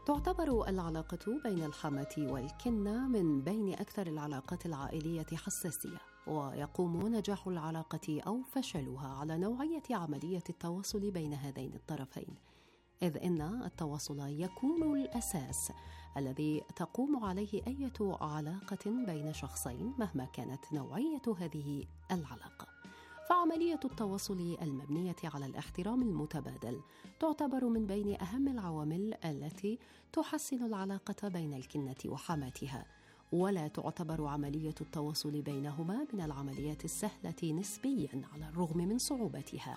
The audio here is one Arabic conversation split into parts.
تعتبر العلاقة بين الحماة والكنة من بين أكثر العلاقات العائلية حساسية، ويقوم نجاح العلاقة أو فشلها على نوعية عملية التواصل بين هذين الطرفين، إذ إن التواصل يكون الأساس الذي تقوم عليه أي علاقة بين شخصين مهما كانت نوعية هذه العلاقة. فعملية التواصل المبنية على الاحترام المتبادل تعتبر من بين أهم العوامل التي تحسن العلاقة بين الكنة وحماتها، ولا تعتبر عملية التواصل بينهما من العمليات السهلة نسبياً على الرغم من صعوبتها،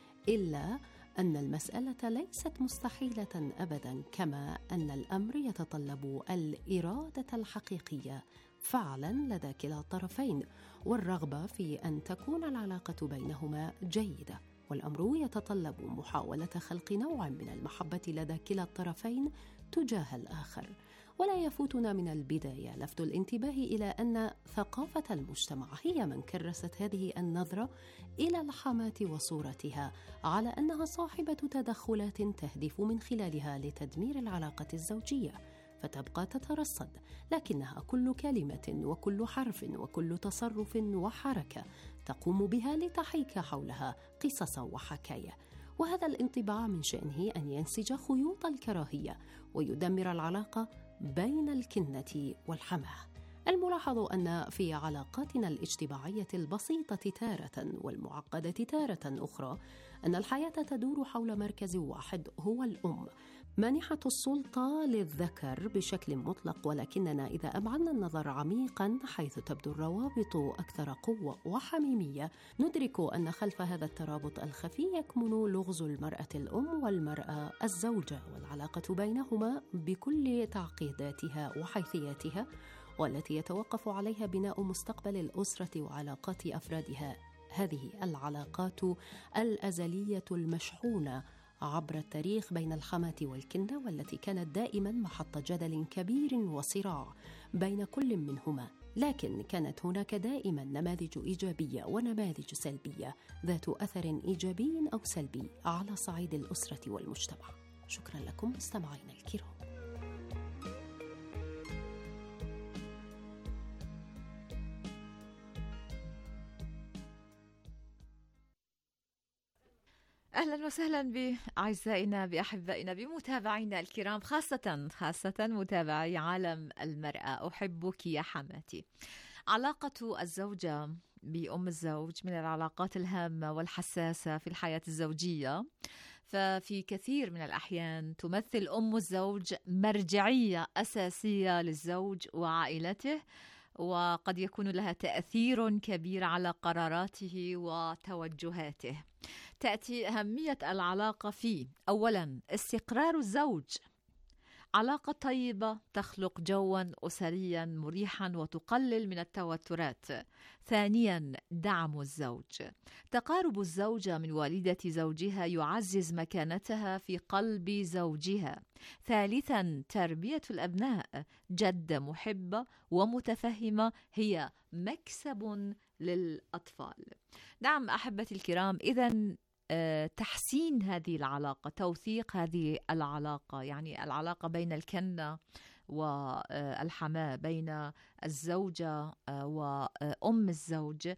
إلا أن المسألة ليست مستحيلة أبداً، كما أن الأمر يتطلب الإرادة الحقيقية فعلاً لدى كلا الطرفين، والرغبة في أن تكون العلاقة بينهما جيدة. والأمر يتطلب محاولة خلق نوع من المحبة لدى كلا الطرفين تجاه الآخر. ولا يفوتنا من البداية لفت الانتباه إلى أن ثقافة المجتمع هي من كرست هذه النظرة إلى الحماة وصورتها على أنها صاحبة تدخلات تهدف من خلالها لتدمير العلاقة الزوجية، فتبقى تترصد، لكنها كل كلمة وكل حرف وكل تصرف وحركة تقوم بها لتحيك حولها قصصا وحكاية. وهذا الانطباع من شأنه أن ينسج خيوط الكراهية ويدمر العلاقة بين الكنة والحماة. الملاحظ أن في علاقاتنا الاجتماعية البسيطة تارة والمعقدة تارة أخرى أن الحياة تدور حول مركز واحد هو الأم، مانحة السلطة للذكر بشكل مطلق، ولكننا إذا أمعنا النظر عميقا حيث تبدو الروابط أكثر قوة وحميمية ندرك أن خلف هذا الترابط الخفي يكمن لغز المرأة الأم والمرأة الزوجة، والعلاقة بينهما بكل تعقيداتها وحيثياتها، والتي يتوقف عليها بناء مستقبل الأسرة وعلاقات أفرادها. هذه العلاقات الأزلية المشحونة عبر التاريخ بين الحماة والكنة، والتي كانت دائما محط جدل كبير وصراع بين كل منهما، لكن كانت هناك دائما نماذج إيجابية ونماذج سلبية ذات أثر إيجابي أو سلبي على صعيد الأسرة والمجتمع. شكرا لكم مستمعينا الكرام. أهلا وسهلا بأعزائنا بأحبائنا بمتابعينا الكرام، خاصة متابعي عالم المرأة. أحبك يا حماتي. علاقة الزوجة بأم الزوج من العلاقات الهامة والحساسة في الحياة الزوجية، ففي كثير من الأحيان تمثل أم الزوج مرجعية أساسية للزوج وعائلته، وقد يكون لها تأثير كبير على قراراته وتوجهاته. تأتي أهمية العلاقة في أولاً استقرار الزوج. علاقة طيبة تخلق جواً أسرياً مريحاً وتقلل من التوترات. ثانياً دعم الزوج. تقارب الزوجة من والدة زوجها يعزز مكانتها في قلب زوجها. ثالثاً تربية الأبناء. جدة محبة ومتفهمة هي مكسب للأطفال. نعم أحبتي الكرام، إذن تحسين هذه العلاقة، توثيق هذه العلاقة، يعني العلاقة بين الكنة والحماة، بين الزوجة وأم الزوج،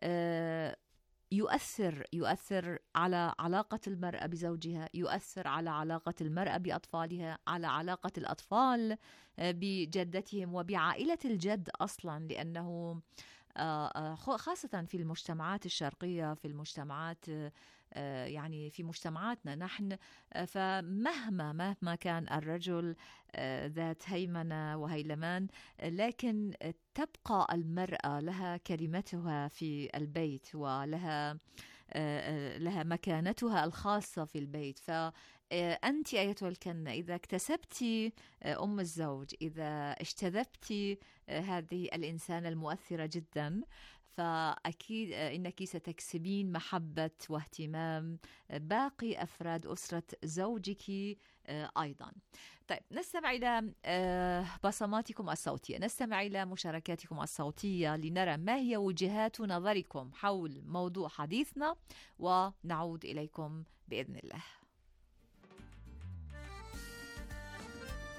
يؤثر على علاقة المرأة بزوجها، يؤثر على علاقة المرأة بأطفالها، على علاقة الأطفال بجدتهم وبعائلة الجد أصلا، لأنه خاصة في المجتمعات الشرقية، في المجتمعات يعني في مجتمعاتنا نحن، فمهما كان الرجل ذات هيمنة وهيلمان، لكن تبقى المرأة لها كلمتها في البيت ولها مكانتها الخاصة في البيت. فأنت أيتها الكنة إذا اكتسبتي أم الزوج، إذا اجتذبتي هذه الإنسانة المؤثرة جدا، فأكيد إنك ستكسبين محبة واهتمام باقي أفراد أسرة زوجك أيضا. طيب، نستمع إلى بصماتكم الصوتية، نستمع إلى مشاركاتكم الصوتية لنرى ما هي وجهات نظركم حول موضوع حديثنا، ونعود إليكم بإذن الله.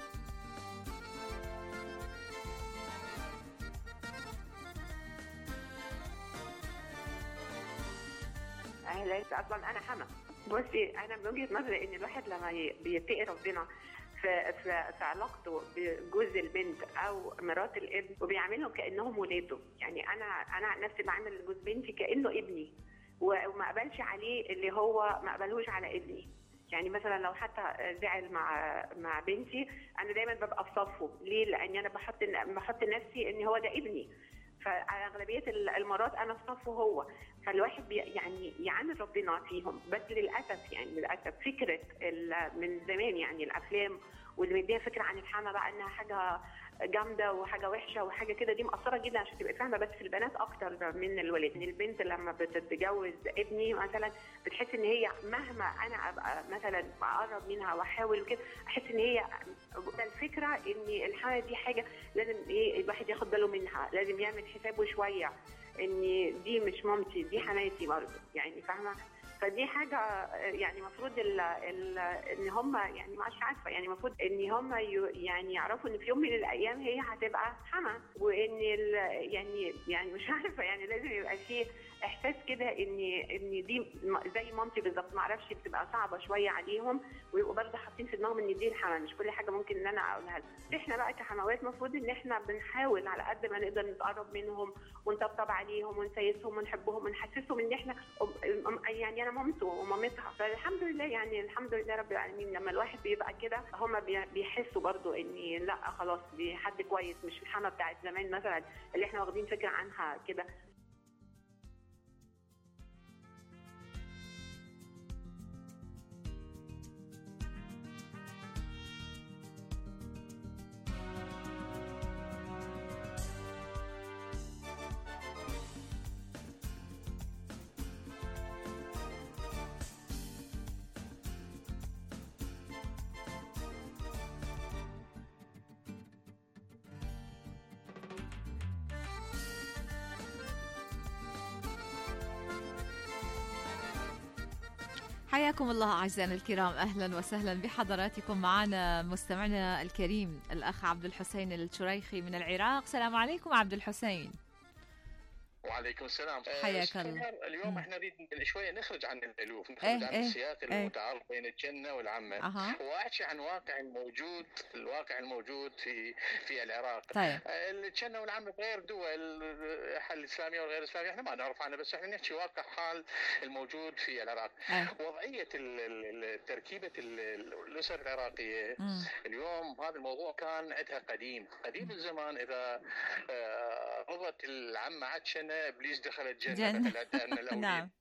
اهلا. اصلا انا حما. بصي انا من وجهه نظري ان الواحد لما بيتقي ربنا في علاقته بجوز البنت او مرات الابن وبيعاملهم كانهم ولاده، يعني انا عن نفسي بعامل جوز بنتي كانه ابني، وما اقبلش عليه اللي هو ما قبلوش على ابني. يعني مثلا لو حتى زعل مع بنتي انا دايما ببقى في صفه. ليه؟ لان انا بحط نفسي ان هو ده ابني، فعلى اغلبيه المرات انا في صفه هو. فالواحد يعني يعامل ربنا فيهم. بس للاسف فكره من زمان يعني الافلام واللي مديها فكره عن الحما بقى انها حاجه جامده وحاجه وحشه وحاجه كده، دي مأثره جدا عشان تبقى فاهمه. بس في البنات اكتر من الولاد. ان البنت لما بتتجوز ابني مثلا بتحس ان هي مهما انا ابقى مثلا اقرب منها واحاول وكده، احس ان هي الفكره ان الحما دي حاجه لازم الواحد ياخد باله منها، لازم يعمل حسابه شويه ان دي مش مامتي، دي حماتي برضه، يعني فاهمه. فدي حاجه يعني المفروض ان هم يعني مش عارفه، يعني المفروض ان هم يعني يعرفوا ان في يوم من الايام هي هتبقى حما، وان يعني مش عارفه، يعني لازم يبقى في احساس كده ان دي زي مامتي بالظبط. ما اعرفش، بتبقى صعبه شويه عليهم، ويبقوا برضه حاطين في دماغهم ان دي الحما، مش كل حاجه ممكن ان انا اقولها لهم. احنا بقى كحموات المفروض ان احنا بنحاول على قد ما نقدر نتقرب منهم ونطبطب عليهم ونسيسهم ونحبهم ونحسسهم ان احنا يعني انا مامته ومامتها. فالحمد لله، يعني الحمد لله رب العالمين، لما الواحد بيبقى كده هم بيحسوا برضو ان لا خلاص دي حد كويس، مش الحما بتاعت زمان مثلا اللي احنا واخدين فكره عنها كده. حياكم الله أعزائنا الكرام، أهلا وسهلا بحضراتكم. معنا مستمعنا الكريم الأخ عبد الحسين الشريخي من العراق. السلام عليكم عبد الحسين. وعليكم السلام. حياك الله. اليوم احنا نريد شويه نخرج عن الالوف، نخرج عن السياق المتعارف بين الجنه والعمه، واحكي عن الواقع الموجود في العراق. طيب. الجنه والعمه غير دول الاسلاميه والغير اسلاميه احنا ما نعرف عنها، بس احنا نحكي واقع حال الموجود في العراق. وضعيه تركيبه الاسر العراقيه اليوم، هذا الموضوع كان عندها قديم الزمان. اذا رضت العمه عطشنه ابليس دخل الجنه مثلا. نعم.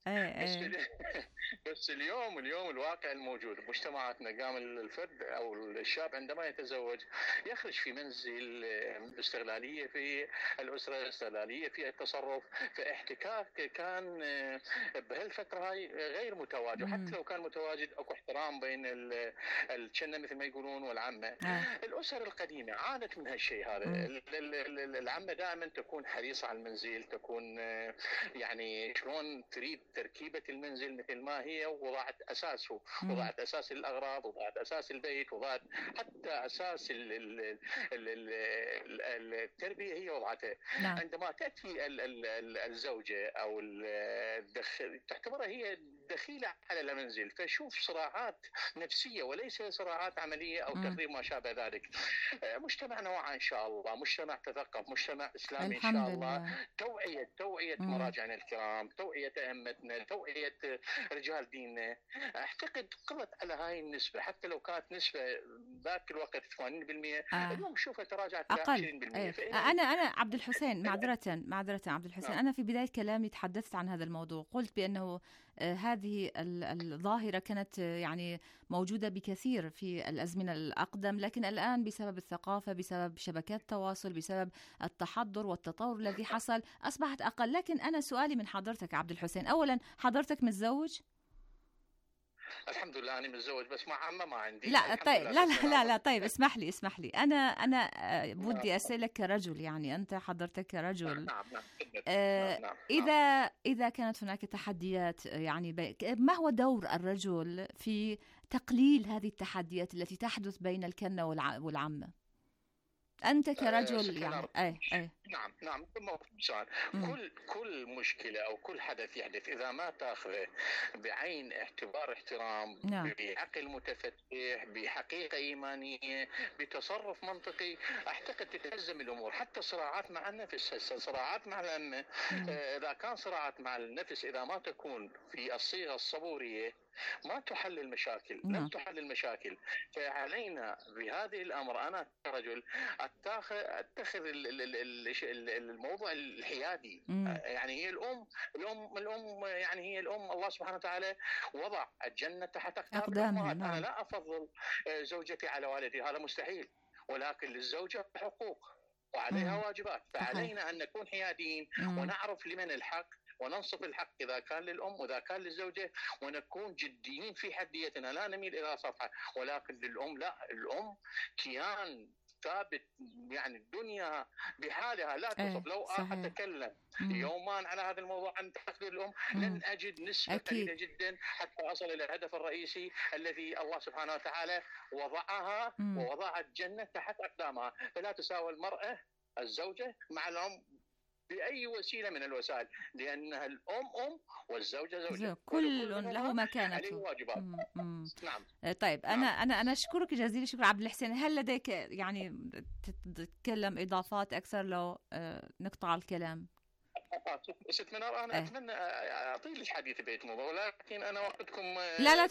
بس اليوم الواقع الموجود بمجتمعاتنا، قام الفرد او الشاب عندما يتزوج يخرج في منزل استغلاليه في الاسره، استغلاليه في التصرف، في احتكاك كان بهالفتره هاي غير متواجد. حتى لو كان متواجد اكو احترام بين الجنه مثل ما يقولون والعمه. الاسر القديمه عانت من هالشيء هذا. العمه دائما تكون حريصه على المنزل، تكون يعني شلون تريد تركيبه المنزل مثل ما هي، وضعت اساسه، وضعت اساس الاغراض، وضعت اساس البيت، وضعت حتى اساس التربيه هي وضعتها. عندما تاتي الزوجه او تعتبرها هي دخيله على المنزل، فشوف صراعات نفسيه وليس صراعات عمليه او تخريب ما شابه ذلك. مجتمعنا وعى ان شاء الله، مجتمع تثقف، مجتمع اسلامي ان شاء الله. توعيه مراجعنا الكرام، توعيه ائمتنا، توعيه رجال ديننا. اعتقد قضت على هاي النسبه، حتى لو كانت نسبه ذاك الوقت 80%، اليوم شوفها تراجعت ل 20%. انا عبد الحسين، معذره عبد الحسين، انا في بدايه كلامي تحدثت عن هذا الموضوع، قلت بانه هذه الظاهرة كانت يعني موجودة بكثير في الأزمنة الأقدم، لكن الآن بسبب الثقافة، بسبب شبكات التواصل، بسبب التحضر والتطور الذي حصل أصبحت أقل. لكن أنا سؤالي من حضرتك عبد الحسين، أولا حضرتك متزوج؟ الحمد لله أنا متزوج، بس مع عمة ما عندي. لا طيب، لا طيب، اسمح لي أنا بدي أسألك كرجل، يعني أنت حضرتك كرجل. نعم. إذا كانت هناك تحديات، يعني ما هو دور الرجل في تقليل هذه التحديات التي تحدث بين الكنة والعمة؟ أنت كرجل يعني نعم سؤال. كل مشكلة أو كل حدث يحدث إذا ما تأخذه بعين اعتبار احترام، بعقل متفتح، بحقيقة إيمانية، بتصرف منطقي، أعتقد تتهزم الأمور. حتى صراعات مع النفس، صراعات مع الأمة، إذا كان صراعات مع النفس إذا ما تكون في الصيغة الصبورية ما تحل المشاكل، لن تحل المشاكل. فعلينا بهذه الأمر أنا كرجل أتخذ الموضوع الحيادي. يعني هي الأم يعني هي الأم، الله سبحانه وتعالى وضع الجنة تحت أقدامها. أنا لا أفضل زوجتي على والدي، هذا مستحيل، ولكن للزوجة حقوق وعليها واجبات. فعلينا أن نكون حياديين ونعرف لمن الحق وننصف الحق إذا كان للأم وإذا كان للزوجة، ونكون جديين في حديتنا، لا نميل إلى صفحة. ولكن للأم لا، الأم كيان ثابت، يعني الدنيا بحالها لا توصف. لو أتكلم يومان على هذا الموضوع عن تقدير الأم لن أجد نسبة قليلة جدا حتى أصل إلى الهدف الرئيسي الذي الله سبحانه وتعالى وضعها ووضع الجنة تحت أقدامها. فلا تساوي المرأة الزوجة مع الأم بأي وسيلة من الوسائل، لأنها الأم والزوجة زوجة، كل له مكانته. نعم. طيب أنا أشكرك جزيل الشكر عبد الحسين. هل لديك يعني تتكلم إضافات أكثر لو نقطع الكلام؟ ست منار، أنا أتمنى أطيل الحديث بيت موضوع، ولكن أنا وقتكم لا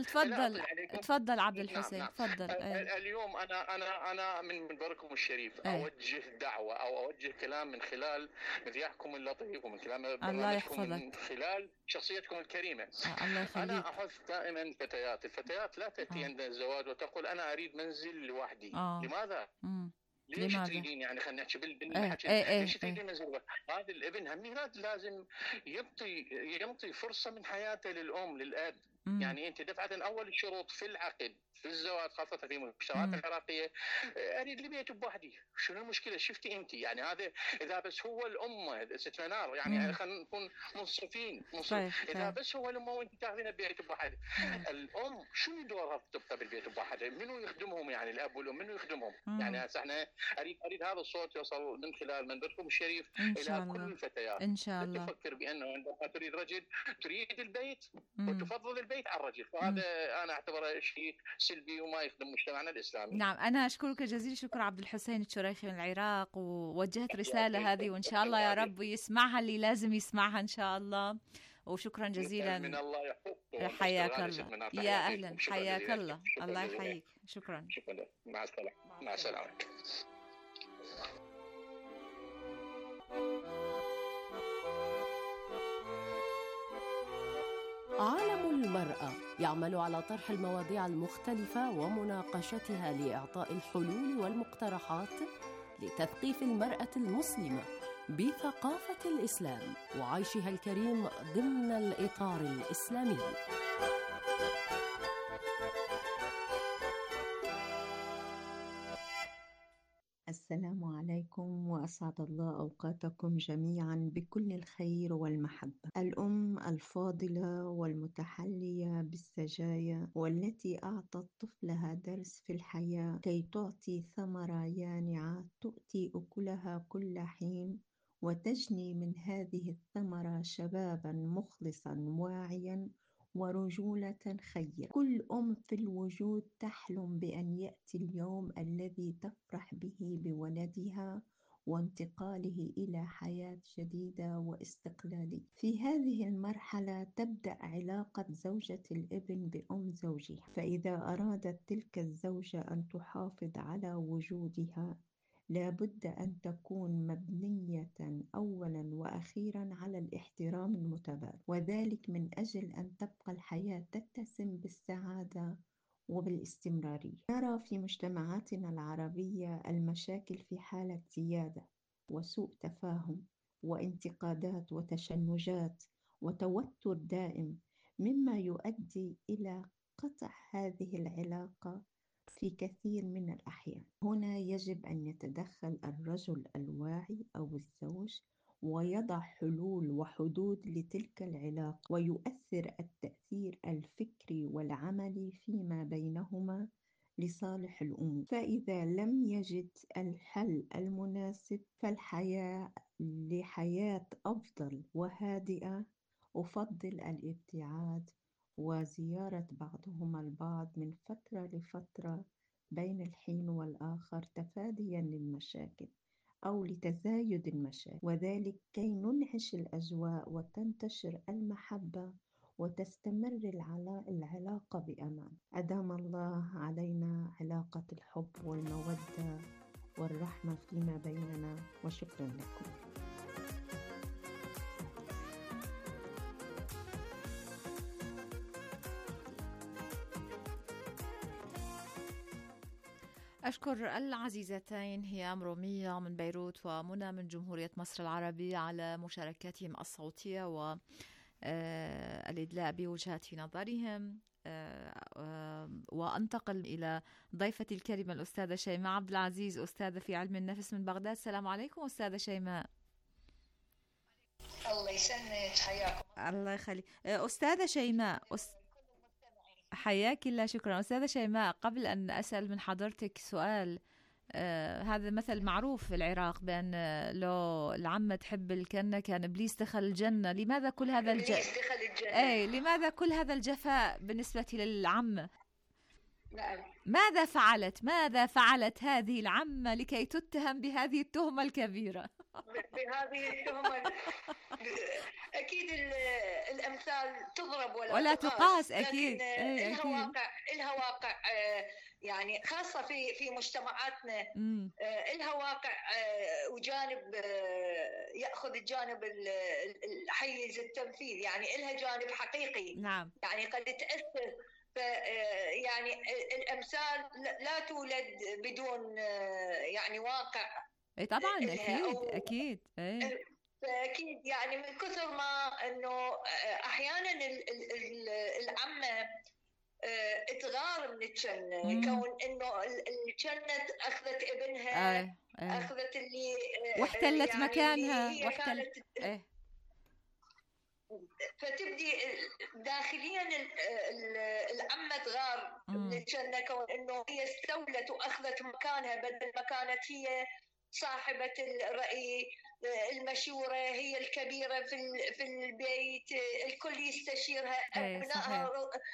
تفضل عبد الحسين. تفضل. اليوم أنا من منبركم الشريف أوجه دعوة أو أوجه كلام من خلال مذياعكم اللطيف ومن خلال برنامجكم، من خلال شخصيتكم الكريمة. أنا أحث دائما الفتيات لا تأتي عند الزواج وتقول أنا أريد منزل لوحدي. لماذا؟ ليش تريدين؟ يعني خلينا نحكي بالحكي، ليش تريدين منزل؟ هذا الابن هم لازم يعطي فرصة من حياته للأم للأب. يعني أنت دفعة أول الشروط في العقد في الزواج، خاصة في المجتمعات العراقية، أريد لبيت بوحدي. شنو المشكلة؟ شفتي أنت يعني هذا إذا بس هو الأم ست منار، يعني خلينا نكون منصفين. إذا بس هو الأم وأنت تاخذين بيت بوحد، الأم شنو دورها تبقى بالبيت بوحد؟ منو يخدمهم؟ يعني الأب والأم منو يخدمهم؟ يعني احنا أريد هذا الصوت يوصل من خلال منبركم الشريف إلى كل الفتيات. إن شاء الله. تفكر بأنه عندما تريد رجل تريد البيت وتفضل البيت على الرجل، فهذا أنا أعتبره شيء سلبي وما يخدم مجتمعنا الإسلامي. نعم، أنا أشكرك جزيل الشكر عبد الحسين الشريخي من العراق، ووجهت رسالة هذه وإن شاء الله يا رب يسمعها اللي لازم يسمعها إن شاء الله. وشكرا جزيلا. من الله يحفظك. حياك الله. يا أهلا، حياك الله. الله يحييك. شكرا. مع السلامة. مع السلامة. عالم المرأة يعمل على طرح المواضيع المختلفة ومناقشتها لإعطاء الحلول والمقترحات لتثقيف المرأة المسلمة بثقافة الإسلام وعيشها الكريم ضمن الإطار الإسلامي. السلام عليكم وأسعد الله أوقاتكم جميعا بكل الخير والمحبة. الأم الفاضلة والمتحلية بالسجايا والتي أعطت طفلها درس في الحياة كي تعطي ثمرة يانعة تؤتي أكلها كل حين وتجني من هذه الثمرة شبابا مخلصا واعيا ورجولة خيرة. كل أم في الوجود تحلم بأن يأتي اليوم الذي تفرح به بولدها وانتقاله إلى حياة جديدة واستقلالية. في هذه المرحلة تبدأ علاقة زوجة الابن بأم زوجها، فإذا أرادت تلك الزوجة أن تحافظ على وجودها لابد أن تكون مبنية أولا وأخيرا على الاحترام المتبادل، وذلك من أجل أن تبقى الحياة تتسم بالسعادة وبالاستمرارية. نرى في مجتمعاتنا العربية المشاكل في حالة زيادة وسوء تفاهم وانتقادات وتشنجات وتوتر دائم، مما يؤدي إلى قطع هذه العلاقة في كثير من الأحيان. هنا يجب أن يتدخل الرجل الواعي أو الزوج ويضع حلول وحدود لتلك العلاقة، ويؤثر التأثير الفكري والعملي فيما بينهما لصالح الأمور. فإذا لم يجد الحل المناسب فالحياة لحياة أفضل وهادئة أفضل الابتعاد وزيارة بعضهما البعض من فترة لفترة بين الحين والآخر تفاديا للمشاكل أو لتزايد المشاكل، وذلك كي ننعش الأجواء وتنتشر المحبة وتستمر العلاقة بأمان. أدام الله علينا علاقة الحب والمودة والرحمة فيما بيننا، وشكرا لكم. أشكر العزيزتين هيام رومية من بيروت ومنى من جمهورية مصر العربية على مشاركتهم الصوتية والإدلاء بوجهات نظرهم. وأنتقل إلى ضيفتي الكريمة الأستاذة شيماء عبد العزيز، أستاذة في علم النفس من بغداد. السلام عليكم أستاذة شيماء. الله يسلمك، حياكم الله يخلي أستاذة شيماء. حياك الله، شكرا أستاذة شيماء. قبل أن أسأل من حضرتك سؤال، هذا مثل معروف في العراق بأن لو العمة تحب الكنة كان إبليس دخل الجنة. لماذا كل هذا لماذا كل هذا الجفاء بالنسبة للعمة؟ نعم. ماذا فعلت هذه العمة لكي تتهم بهذه التهمة الكبيرة؟ بهذه التهمة أكيد الأمثال تضرب ولا تقاس. أكيد إلها واقع يعني خاصة في مجتمعاتنا. إلها واقع وجانب يأخذ الجانب الحيز التمثيل، يعني إلها جانب حقيقي. نعم. يعني قد تأثر. يعني الأمثال لا تولد بدون يعني واقع. طبعا أكيد فأكيد يعني من كثر ما أنه أحيانا العمة تغار من الجنة، كون أنه الجنة أخذت ابنها، أخذت اللي واحتلت يعني مكانها فتبدي داخليا العمة تغار من الجنة، كون انه هي استولت واخذت مكانها، بدل ما كانت هي صاحبة الرأي، المشورة، هي الكبيرة في البيت، الكل يستشيرها، أبنائها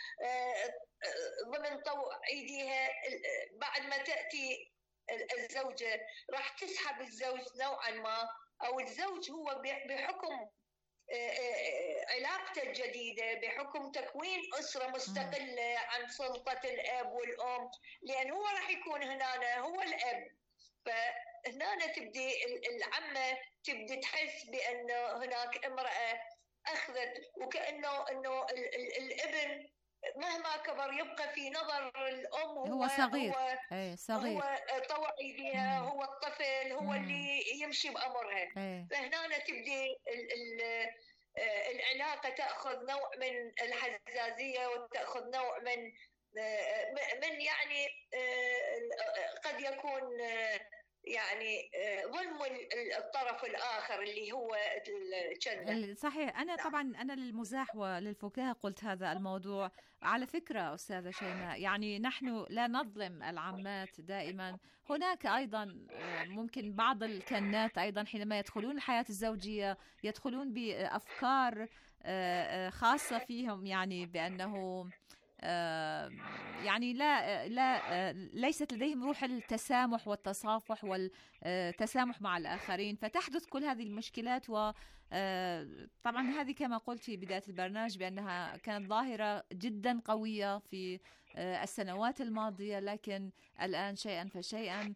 ضمن طوع ايديها. بعد ما تأتي الزوجة راح تسحب الزوج نوعا ما، او الزوج هو بحكم علاقته الجديدة، بحكم تكوين أسرة مستقلة عن سلطة الأب والأم، لأن هو راح يكون هنا هو الأب. فهنا تبدي العمة تبدي تحس بأن هناك امرأة أخذت، وكأنه الابن مهما كبر يبقى في نظر الأم هو صغير. هو طوع ايديها، هو الطفل، هو اللي يمشي بأمرها. فهنا تبدي العلاقة تأخذ نوع من الحزازية، وتأخذ نوع من يعني قد يكون يعني ظلم الطرف الآخر اللي هو الجنة. صحيح. أنا للمزاح وللفكاهة قلت هذا الموضوع. على فكرة أستاذة شيماء، يعني نحن لا نظلم العمات دائما. هناك أيضا ممكن بعض الكنات أيضا حينما يدخلون الحياة الزوجية يدخلون بأفكار خاصة فيهم، يعني بأنه يعني ليست لديهم روح التسامح والتصافح والتسامح مع الآخرين، فتحدث كل هذه المشكلات. وطبعا هذه كما قلت في بداية البرنامج بأنها كانت ظاهرة جدا قوية في السنوات الماضية، لكن الآن شيئا فشيئا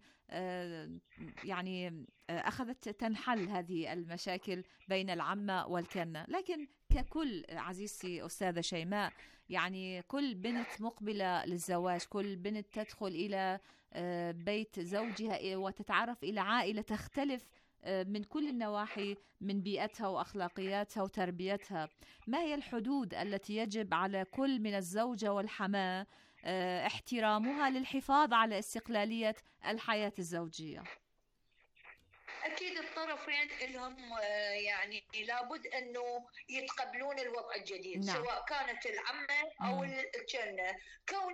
يعني أخذت تنحل هذه المشاكل بين العمة والكنة. لكن ككل عزيزتي أستاذة شيماء، يعني كل بنت مقبلة للزواج، كل بنت تدخل إلى بيت زوجها وتتعرف إلى عائلة تختلف من كل النواحي، من بيئتها وأخلاقياتها وتربيتها. ما هي الحدود التي يجب على كل من الزوجة والحماة احترامها للحفاظ على استقلالية الحياة الزوجية؟ أكيد الطرفين لهم يعني لابد أنه يتقبلون الوضع الجديد. نعم. سواء كانت العمة أو الجنة. كون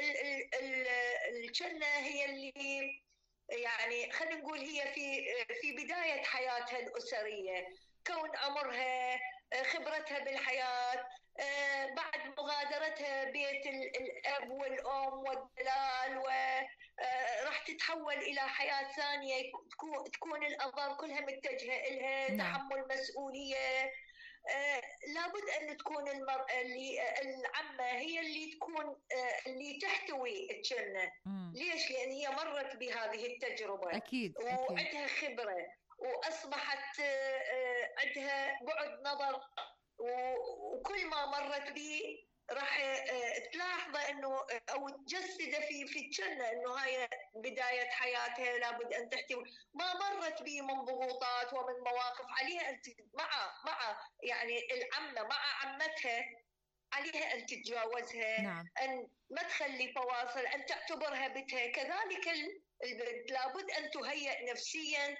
الجنة هي اللي يعني خلينا نقول هي في بداية حياتها الأسرية، كون عمرها، خبرتها بالحياة، بعد مغادرتها بيت الأب والأم والدلال، وراح تتحول إلى حياة ثانية تكون الأنظار كلها متجهة إلها. نعم. تحمل مسؤولية. لابد أن تكون المرأة العمة هي اللي تكون اللي تحتوي الجنة. ليش؟ لأن هي مرت بهذه التجربة. أكيد. وعندها خبرة، وأصبحت عندها بعد نظر، وكل ما مرت به راح تلاحظ انه او تجسد في الجنه انه هاي بدايه حياتها لابد ان تحتوي ما مرت به من ضغوطات ومن مواقف عليها ان مع يعني العمه مع عمتها عليها ان تتجاوزها. نعم. ان ما تخلي فواصل، ان تعتبرها بتها. كذلك البنت لابد ان تهيئ نفسيا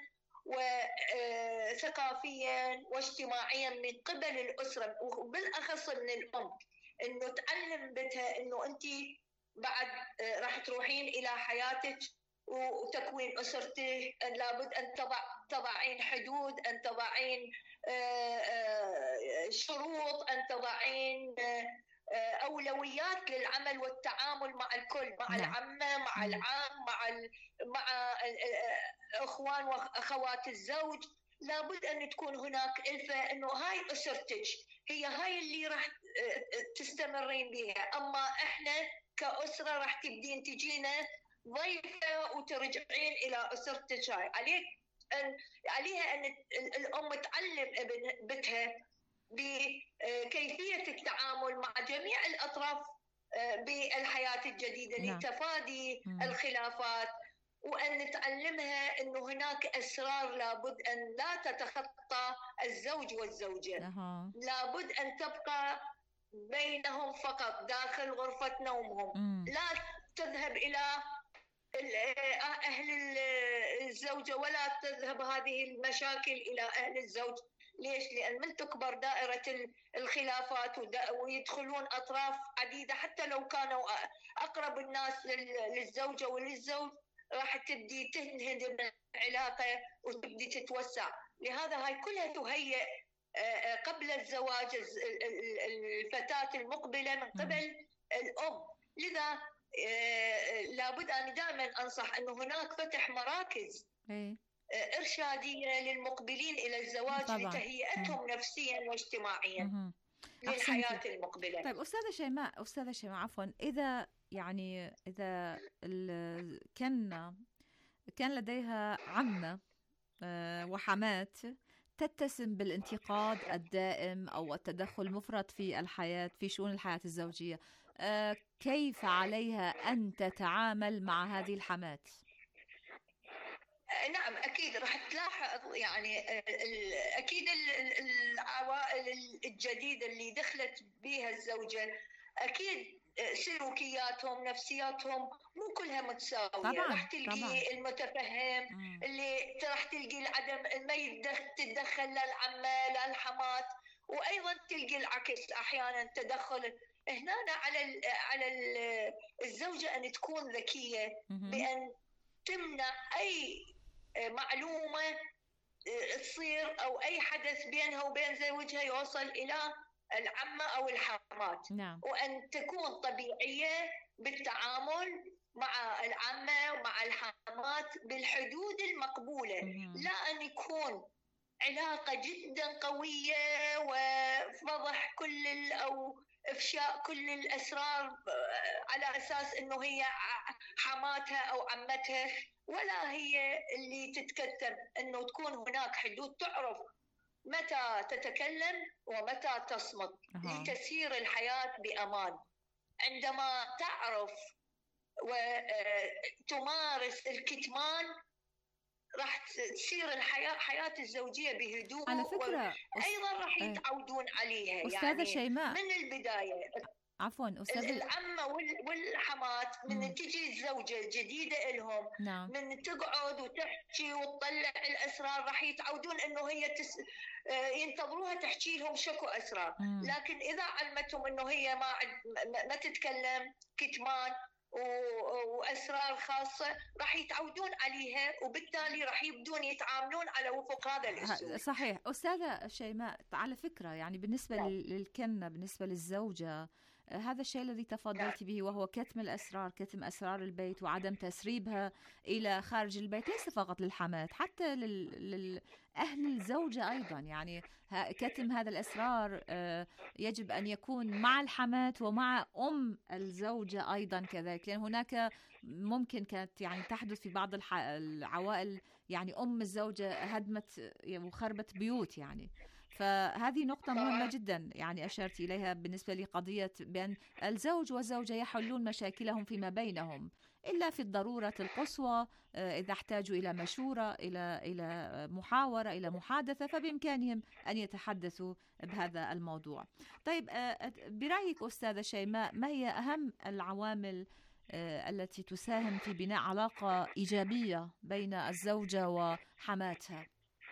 وثقافيا واجتماعيا من قبل الأسرة، وبالأخص من الأم، إنه تعلم بنتها إنه أنت بعد راح تروحين إلى حياتك وتكوين أسرتك، لابد أن تضعين حدود، أن تضعين شروط، أن تضعين أولويات للعمل والتعامل مع الكل، مع العمة، مع العام، مع اخوان واخوات الزوج. لابد ان تكون هناك ألفة، انه هاي اسرتك، هي هاي اللي راح تستمرين بها. اما احنا كأسرة راح تبدين تجينا ضيفة وترجعين الى اسرتك. هاي عليها ان الام تعلم بنتها بكيفية التعامل مع جميع الاطراف بالحياة الجديدة لتفادي الخلافات، وأن تعلمها أنه هناك أسرار لابد أن لا تتخطى الزوج والزوجة. لابد أن تبقى بينهم فقط داخل غرفة نومهم. لا تذهب إلى أهل الزوجة ولا تذهب هذه المشاكل إلى أهل الزوج. ليش؟ لأن من تكبر دائرة الخلافات ويدخلون أطراف عديدة، حتى لو كانوا أقرب الناس للزوجة وللزوج، راح تبدي تنهدم العلاقة وتبدي تتوسع. لهذا هاي كلها تهيئ قبل الزواج الفتاة المقبلة من قبل الأم. لذا لابد أن دائما أنصح أنه هناك فتح مراكز إرشادية للمقبلين إلى الزواج لتهيئتهم نفسيا واجتماعيا للحياة المقبلة. طيب أستاذة شيماء عفوا، إذا كان لديها عمة وحمات تتسم بالانتقاد الدائم أو التدخل المفرط في شؤون الحياة الزوجية، كيف عليها أن تتعامل مع هذه الحمات؟ نعم، أكيد راح تلاحظ يعني أكيد العوائل الجديدة اللي دخلت بها الزوجة أكيد سلوكياتهم نفسياتهم مو كلها متساوية. راح تلقي المتفهم اللي راح تلقي العدم ما تتدخل لا العمة لا الحمات، وأيضا تلقي العكس أحيانا تدخل. هنا على الزوجة أن تكون ذكية بأن تمنع أي معلومة تصير أو أي حدث بينها وبين زوجها يوصل إلى العمة أو الحمات. وأن تكون طبيعية بالتعامل مع العمة ومع الحمات بالحدود المقبولة. لا أن يكون علاقة جدا قوية وفضح أو إفشاء كل الأسرار على أساس أنه هي حماتها أو عمتها، ولا هي اللي تتكتم. أنه تكون هناك حدود، تعرف متى تتكلم ومتى تصمت لتسير الحياة بأمان. عندما تعرف وتمارس الكتمان راح تصير حياة الزوجية بهدوء. على فكرة أيضا راح يتعودون عليها. أستاذة يعني شيماء من البداية. عفوا أستاذ، العمة والحمات من تجي الزوجة الجديدة لهم، نعم. من تقعد وتحكي وتطلع الأسرار راح يتعودون إنه هي ينتظروها تحكي لهم شكو أسرار. لكن إذا علمتهم إنه هي ما تتكلم، كتمان وأسرار خاصة، راح يتعودون عليها، وبالتالي راح يبدون يتعاملون على وفق هذا الأسلوب. صحيح أستاذة شيماء، على فكرة يعني بالنسبة للكنة، بالنسبة للزوجة، هذا الشيء الذي تفضلت به، وهو كتم الأسرار، كتم أسرار البيت وعدم تسريبها إلى خارج البيت، ليس فقط للحمات، حتى لأهل الزوجة أيضا. يعني كتم هذا الأسرار يجب أن يكون مع الحمات ومع أم الزوجة أيضا كذلك، لأن هناك ممكن كانت يعني تحدث في بعض العوائل، يعني أم الزوجة هدمت وخربت بيوت يعني. فهذه نقطة مهمة جدا يعني أشرت إليها بالنسبة لقضية بأن الزوج والزوجة يحلون مشاكلهم فيما بينهم إلا في الضرورة القصوى، إذا احتاجوا إلى مشورة، إلى محاورة، إلى محادثة، فبإمكانهم أن يتحدثوا بهذا الموضوع. طيب برأيك أستاذة شيماء، ما هي أهم العوامل التي تساهم في بناء علاقة إيجابية بين الزوجة وحماتها؟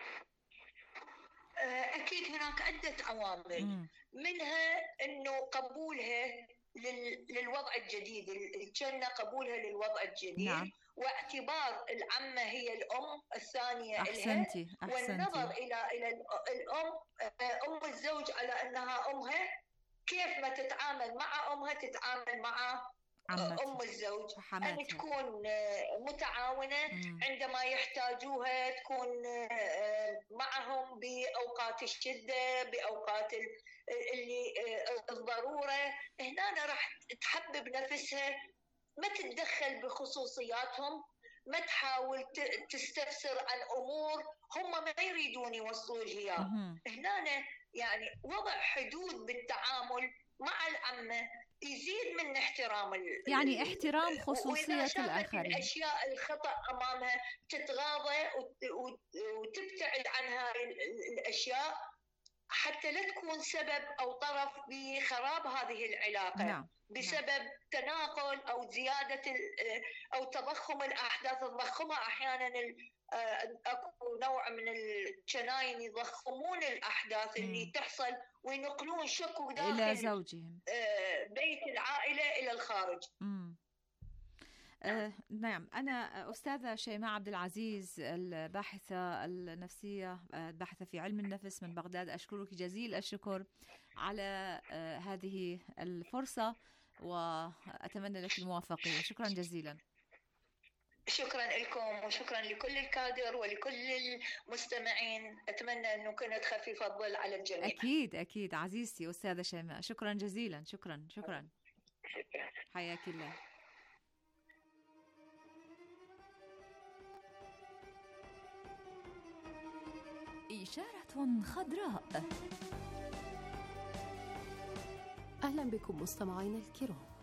أكيد هناك عدة عوامل، منها أنه قبولها للوضع الجديد، الجنة قبولها للوضع الجديد. نعم. واعتبار العمة هي الأم الثانية أحسنتي. لها، والنظر إلى الأم، أم الزوج على أنها أمها، كيف ما تتعامل مع أمها تتعامل مع أم الزوج، أن تكون متعاونة عندما يحتاجوها، تكون معهم بأوقات الشدة، بأوقات الضرورة. هنا راح تحبب نفسها، ما تتدخل بخصوصياتهم، ما تحاول تستفسر عن أمور هم ما يريدون يوصلوا لها. هنا يعني وضع حدود بالتعامل مع العمة يزيد من احترام، يعني احترام خصوصية الآخرين. الأشياء الخطأ أمامها تتغاضى وتبتعد عن هذه الأشياء، حتى لا تكون سبب أو طرف بخراب هذه العلاقة. نعم. بسبب تناقل أو زيادة أو تضخم الأحداث. تضخمها أحيانا أكو نوع من الجناين يضخمون الأحداث اللي تحصل وينقلون شكو داخل إلى زوجهم، بيت العائلة إلى الخارج. نعم. أنا أستاذة شيماء عبد العزيز، الباحثة النفسية، باحثة في علم النفس من بغداد، أشكرك جزيل الشكر على هذه الفرصة، وأتمنى لك الموافقة. شكرا جزيلا. شكرا لكم، وشكرا لكل الكادر ولكل المستمعين. أتمنى أنه كنت خفيفة الظل على الجميع. أكيد أكيد عزيزتي أستاذة شيماء، شكرا جزيلا. شكرا. حياك الله. إشارة خضراء. أهلا بكم مستمعينا الكرام.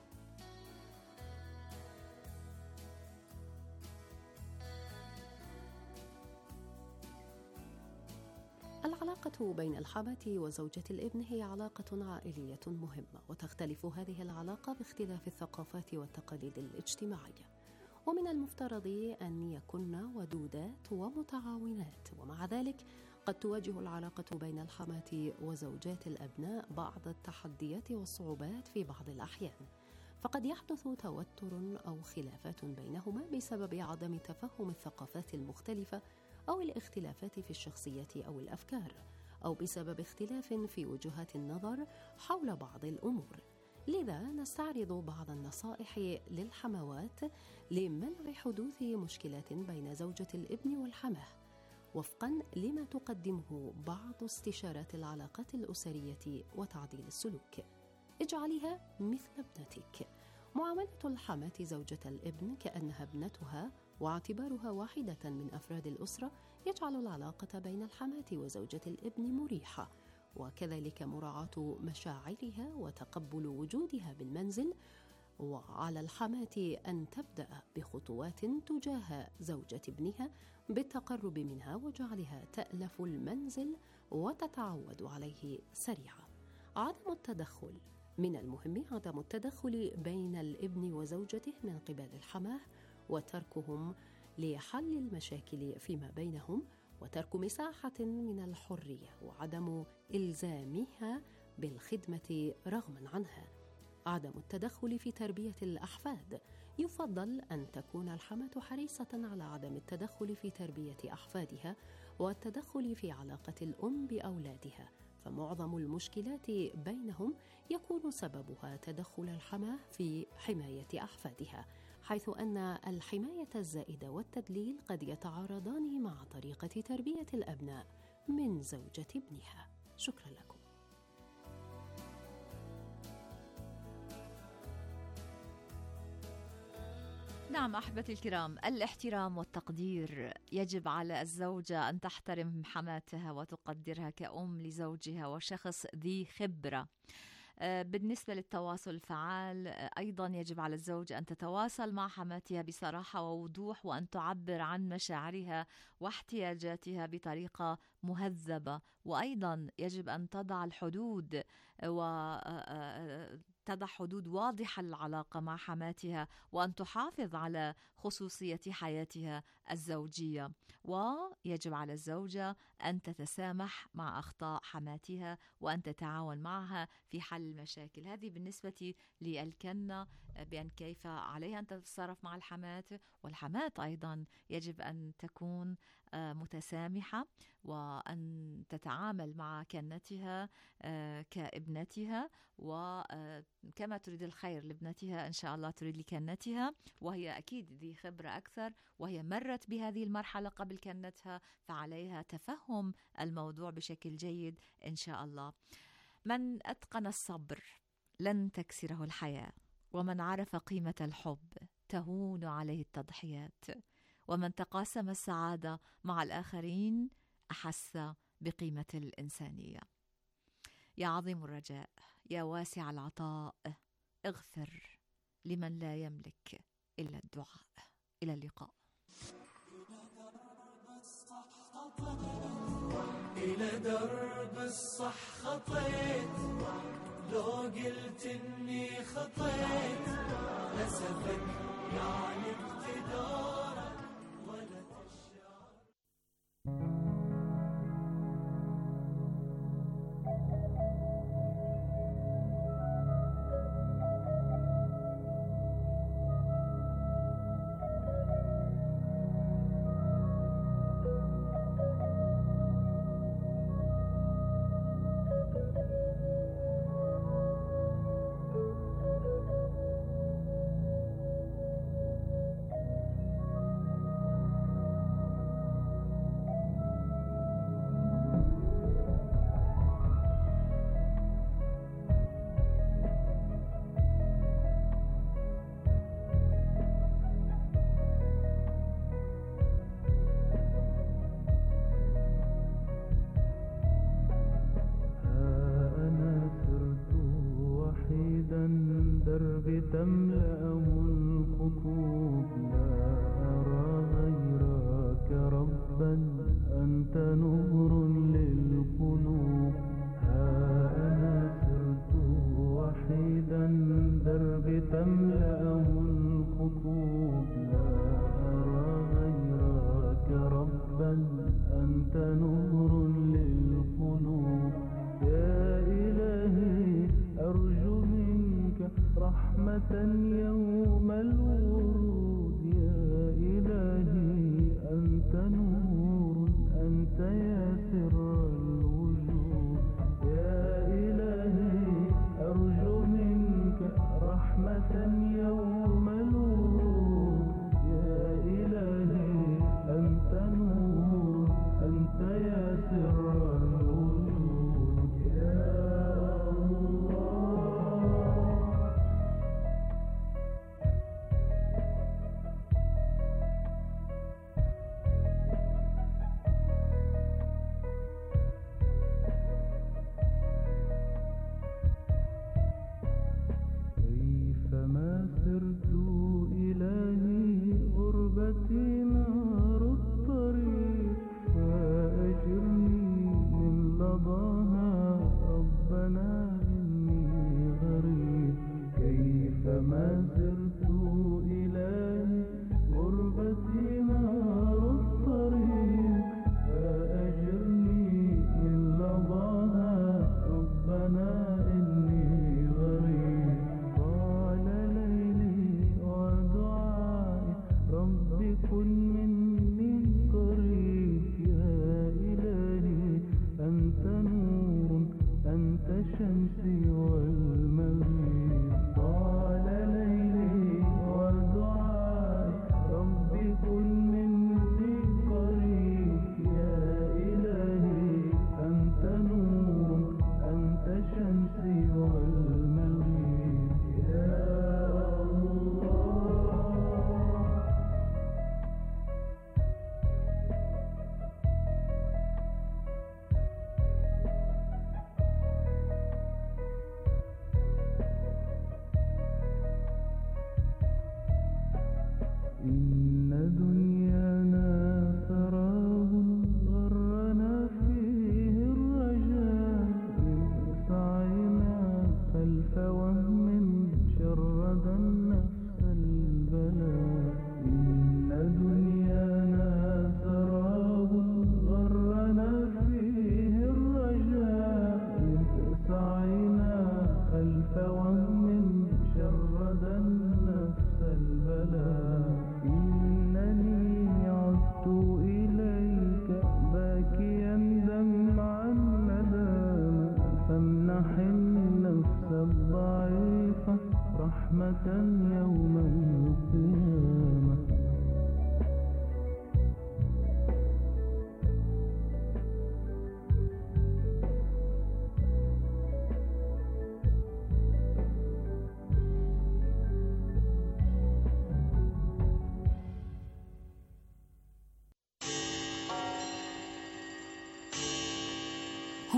العلاقة بين الحماة وزوجة الابن هي علاقة عائلية مهمة، وتختلف هذه العلاقة باختلاف الثقافات والتقاليد الاجتماعية، ومن المفترض أن يكن ودودات ومتعاونات، ومع ذلك قد تواجه العلاقة بين الحماة وزوجات الأبناء بعض التحديات والصعوبات في بعض الأحيان، فقد يحدث توتر أو خلافات بينهما بسبب عدم تفهم الثقافات المختلفة أو الاختلافات في الشخصية أو الأفكار، أو بسبب اختلاف في وجهات النظر حول بعض الأمور. لذا نستعرض بعض النصائح للحموات لمنع حدوث مشكلات بين زوجة الابن والحماة، وفقا لما تقدمه بعض استشارات العلاقات الأسرية وتعديل السلوك. اجعليها مثل ابنتك. معاملة الحماة زوجة الابن كأنها ابنتها واعتبارها واحدة من أفراد الأسرة يجعل العلاقة بين الحماة وزوجة الابن مريحة، وكذلك مراعاة مشاعرها وتقبل وجودها بالمنزل. وعلى الحماة أن تبدأ بخطوات تجاه زوجة ابنها بالتقرب منها وجعلها تألف المنزل وتتعود عليه سريعا. عدم التدخل من المهم عدم التدخل بين الابن وزوجته من قبل الحماة، وتركهم لحل المشاكل فيما بينهم، وترك مساحة من الحرية وعدم إلزامها بالخدمة رغما عنها. عدم التدخل في تربية الأحفاد. يفضل أن تكون الحماة حريصة على عدم التدخل في تربية أحفادها والتدخل في علاقة الأم بأولادها، فمعظم المشكلات بينهم يكون سببها تدخل الحماة في حماية أحفادها، حيث أن الحماية الزائدة والتدليل قد يتعارضان مع طريقة تربية الأبناء من زوجة ابنها. شكرا لكم. نعم أحبتي الكرام، الاحترام والتقدير. يجب على الزوجة أن تحترم حماتها وتقدرها كأم لزوجها وشخص ذي خبرة. بالنسبة للتواصل الفعال، أيضا يجب على الزوجة أن تتواصل مع حماتها بصراحة ووضوح، وأن تعبر عن مشاعرها واحتياجاتها بطريقة مهذبة. وأيضا يجب أن تضع الحدود تضع حدود واضحة للعلاقة مع حماتها، وأن تحافظ على خصوصية حياتها الزوجية. ويجب على الزوجة أن تتسامح مع أخطاء حماتها وأن تتعاون معها في حل المشاكل. هذه بالنسبة للكنة، بأن كيف عليها أن تتصرف مع الحماة. والحماة أيضا يجب أن تكون متسامحة وأن تتعامل مع كنتها كابنتها، وكما تريد الخير لابنتها إن شاء الله تريد لكنتها، وهي أكيد ذي خبرة أكثر وهي مرت بهذه المرحلة قبل كنتها، فعليها تفهم الموضوع بشكل جيد إن شاء الله. من أتقن الصبر لن تكسره الحياة، ومن عرف قيمة الحب تهون عليه التضحيات، ومن تقاسم السعادة مع الآخرين أحس بقيمة الإنسانية. يا عظيم الرجاء، يا واسع العطاء، اغفر لمن لا يملك إلا الدعاء. إلى اللقاء. إلى درب الصح خطيت، لو قلت إني خطيت لسفك يعني اقتدارك ولا تشعر. تملأه الخطوب، لا أرى غيرك ربا، أنت نور للقلوب. ها أنا سرت وحيدا درب تملأه الخطوب، لا أرى غيرك ربا، أنت نور للقلوب. يا إلهي أرجو منك رحمة يوم الورود. يا إلهي أنت نور، أنت يا سر الوجود. يا إلهي أرجو منك رحمة يوم الورود. يا إلهي أنت نور، أنت يا سر الوجود. يا الله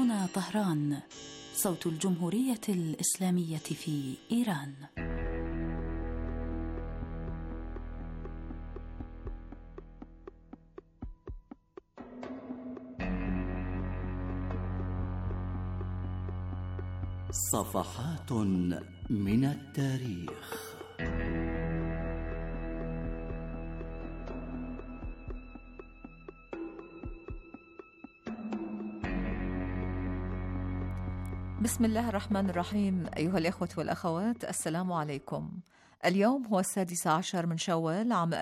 هنا طهران، صوت الجمهورية الإسلامية في إيران. صفحات من التاريخ. بسم الله الرحمن الرحيم. أيها الإخوة والأخوات، السلام عليكم. اليوم هو 16 من شوال عام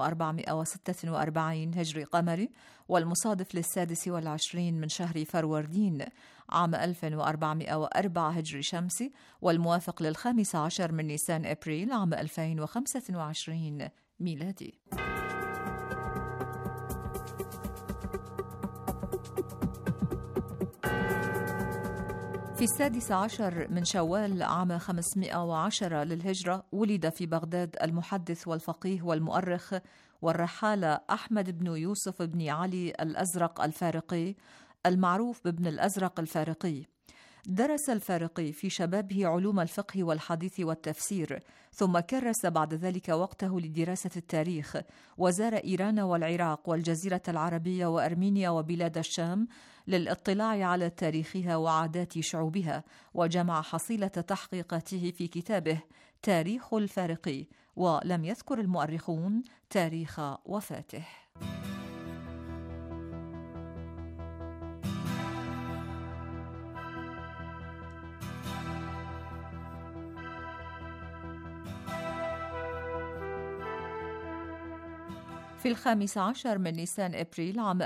1446 هجري قمري، والمصادف ل26 من شهر فروردين عام 1404 هجري شمسي، والموافق ل15 من نيسان أبريل عام 2025 ميلادي. في 16 من شوال عام 510 للهجرة ولد في بغداد المحدث والفقيه والمؤرخ والرحالة أحمد بن يوسف بن علي الأزرق الفارقي، المعروف بابن الأزرق الفارقي. درس الفارقي في شبابه علوم الفقه والحديث والتفسير، ثم كرس بعد ذلك وقته لدراسة التاريخ، وزار إيران والعراق والجزيرة العربية وأرمينيا وبلاد الشام للاطلاع على تاريخها وعادات شعوبها، وجمع حصيلة تحقيقاته في كتابه تاريخ الفارقي، ولم يذكر المؤرخون تاريخ وفاته. في 15 من نيسان أبريل عام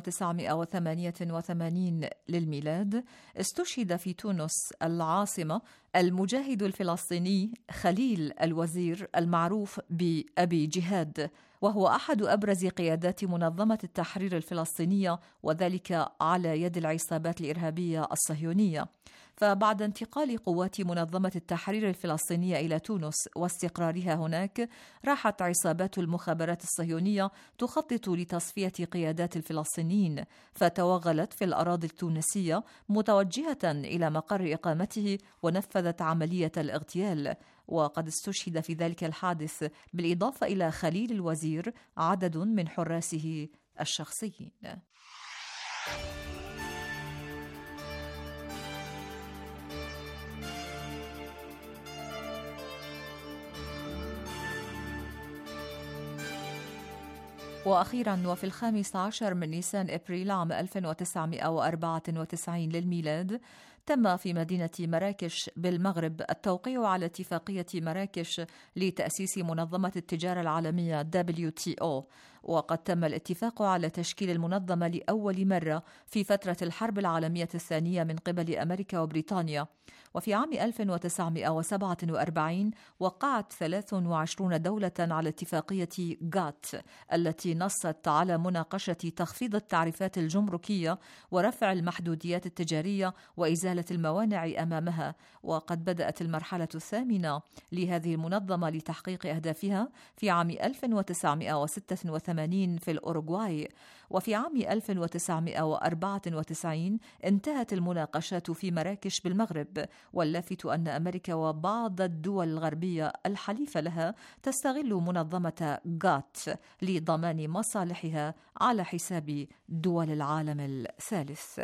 1988 للميلاد استشهد في تونس العاصمة المجاهد الفلسطيني خليل الوزير المعروف بأبي جهاد، وهو أحد أبرز قيادات منظمة التحرير الفلسطينية، وذلك على يد العصابات الإرهابية الصهيونية. فبعد انتقال قوات منظمة التحرير الفلسطينية إلى تونس واستقرارها هناك، راحت عصابات المخابرات الصهيونية تخطط لتصفية قيادات الفلسطينيين، فتوغلت في الأراضي التونسية متوجهة إلى مقر إقامته ونفذت عملية الاغتيال. وقد استشهد في ذلك الحادث بالإضافة إلى خليل الوزير عدد من حراسه الشخصيين. وأخيراً، وفي 15 من نيسان أبريل عام 1994 للميلاد، تم في مدينة مراكش بالمغرب التوقيع على اتفاقية مراكش لتأسيس منظمة التجارة العالمية WTO، وقد تم الاتفاق على تشكيل المنظمة لأول مرة في فترة الحرب العالمية الثانية من قبل أمريكا وبريطانيا. وفي عام 1947 وقعت 23 دولة على اتفاقية غات التي نصت على مناقشة تخفيض التعريفات الجمركية ورفع المحدوديات التجارية وإزالة الموانع أمامها. وقد بدأت المرحلة الثامنة لهذه المنظمة لتحقيق أهدافها في عام 1986 في الأوروغواي. وفي عام 1994 انتهت المناقشات في مراكش بالمغرب، واللافت أن أمريكا وبعض الدول الغربية الحليفة لها تستغل منظمة غات لضمان مصالحها على حساب دول العالم الثالث.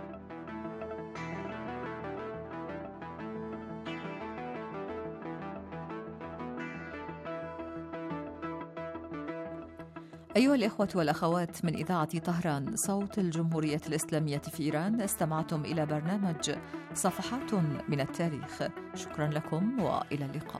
أيها الإخوة والأخوات، من إذاعة طهران صوت الجمهورية الإسلامية في إيران، استمعتم إلى برنامج صفحات من التاريخ. شكرا لكم وإلى اللقاء.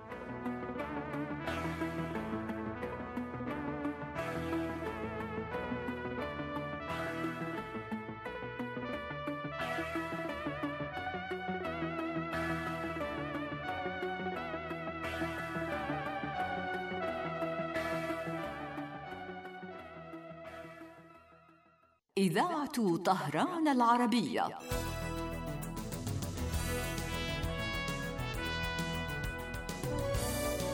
إذاعة طهران العربية.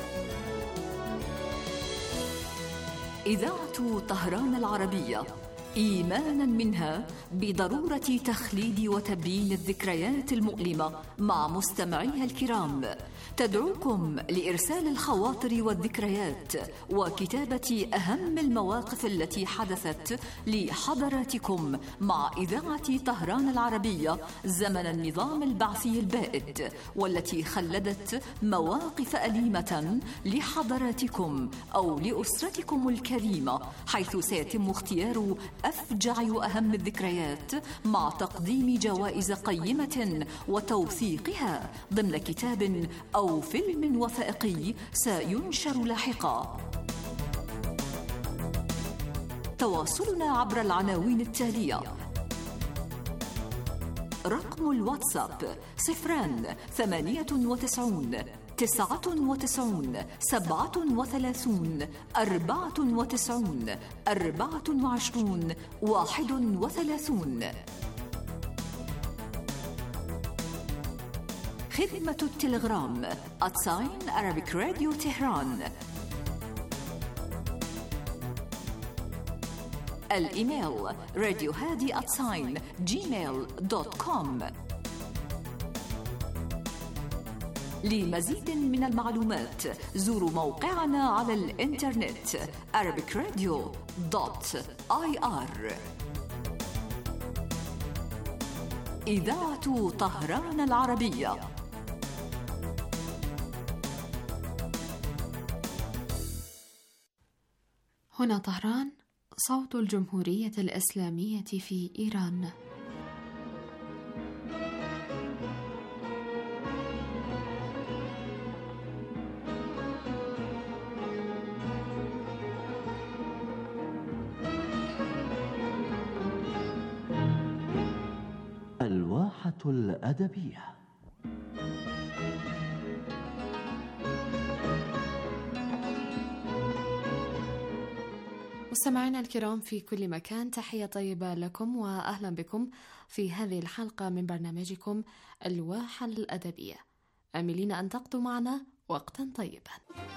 إذاعة طهران العربية إيمانا منها بضرورة تخليد وتبيين الذكريات المؤلمة مع مستمعيها الكرام، تدعوكم لإرسال الخواطر والذكريات وكتابة أهم المواقف التي حدثت لحضراتكم مع إذاعة طهران العربية زمن النظام البعثي البائد، والتي خلدت مواقف أليمة لحضراتكم أو لأسرتكم الكريمة، حيث سيتم اختيار أفجع وأهم الذكريات مع تقديم جوائز قيمة وتوثيقها ضمن كتاب أو فيلم وثائقي سينشر لاحقا. تواصلنا عبر العناوين التالية: رقم الواتساب 098 99 37 94 24 31. خدمة التلغرام @Arabic Radio تهران. الإيميل radiohadi@gmail.com. لمزيد من المعلومات زوروا موقعنا على الإنترنت arabicradio.ir. إذاعة طهران العربية. هنا طهران، صوت الجمهورية الإسلامية في إيران. الواحة الأدبية. مستمعينا الكرام في كل مكان، تحية طيبة لكم وأهلا بكم في هذه الحلقة من برنامجكم الواحة الأدبية، آملين أن تقضوا معنا وقتا طيبا.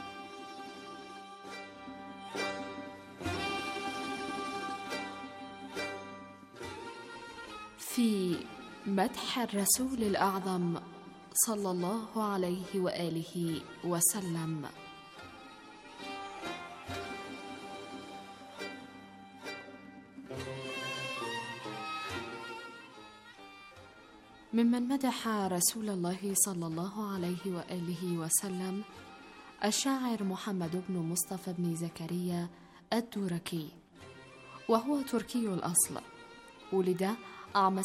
في مدح الرسول الأعظم صلى الله عليه وآله وسلم. ممن مدح رسول الله صلى الله عليه وآله وسلم الشاعر محمد بن مصطفى بن زكريا الدوركي، وهو تركي الأصل. ولد عام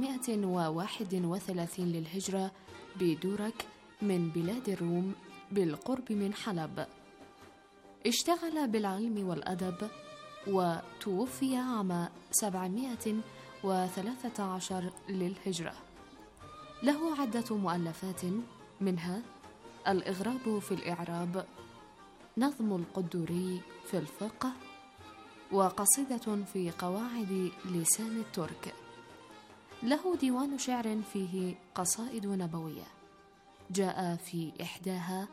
631 للهجرة بدورك من بلاد الروم بالقرب من حلب. اشتغل بالعلم والأدب، وتوفي عام 713 للهجرة. له عدة مؤلفات، منها الإغراب في الإعراب، نظم القدوري في الفقه، وقصيدة في قواعد لسان الترك. له ديوان شعر فيه قصائد نبوية، جاء في إحداها: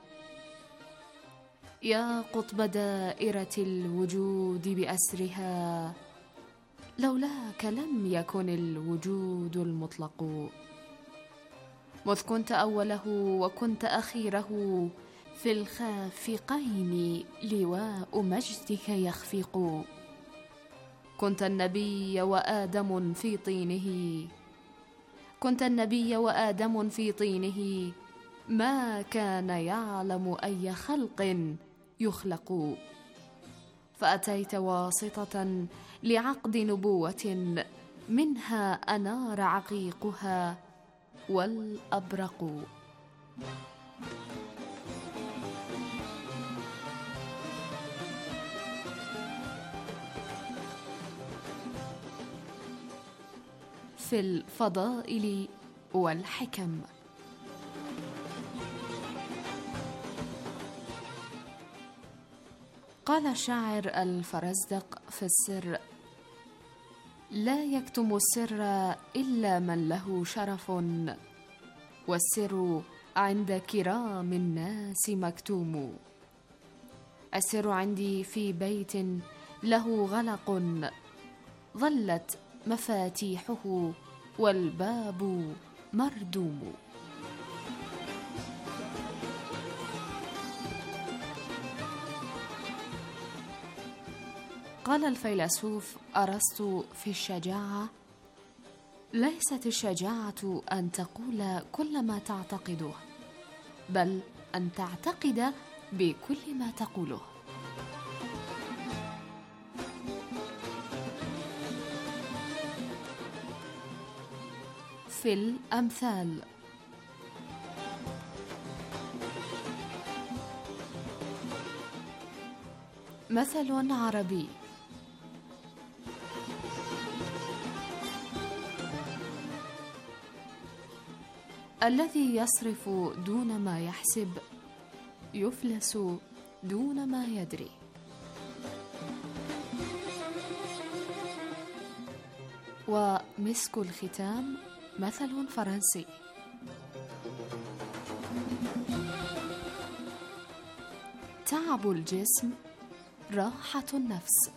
يا قطب دائرة الوجود بأسرها، لولاك لم يكن الوجود المطلق، مذ كنت أوله وكنت أخيره، في الخافقين لواء مجدك يخفق. كنت النبي وآدم في طينه، كنت النبي وآدم في طينه، ما كان يعلم أي خلق يخلق. فأتيت واسطة لعقد نبوة، منها أنار عقيقها والأبرق. في الفضائل والحكم. قال الشاعر الفرزدق في السر: لا يكتم السر إلا من له شرف، والسر عند كرام الناس مكتوم. السر عندي في بيت له غلق، ظلت مفاتيحه والباب مردوم. قال الفيلسوف أرسطو في الشجاعة: ليست الشجاعة أن تقول كل ما تعتقده، بل أن تعتقد بكل ما تقوله. في الأمثال: مثل عربي: الذي يصرف دون ما يحسب يفلس دون ما يدري. ومسك الختام مثل فرنسي: تعب الجسم راحة النفس.